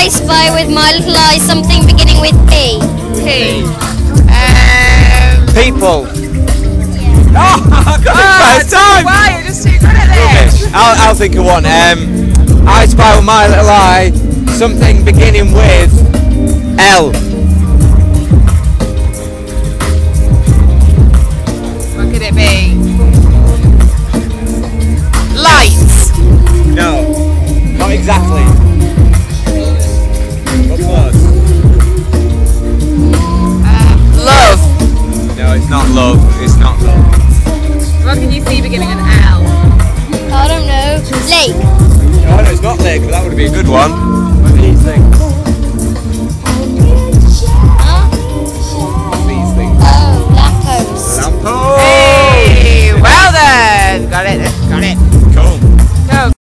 spy with my little eye something beginning with P. P. People. Oh, I got it first time. Why? You're just too good at this. Rubbish. I'll think of one. I spy with my little eye something beginning with L. What could it be? Lights. No, not exactly. What close? Love. No, it's not love. It's not love. What can you see beginning with L? I don't know. Lake. No, it's not lake, but that would be a good one. What do you think?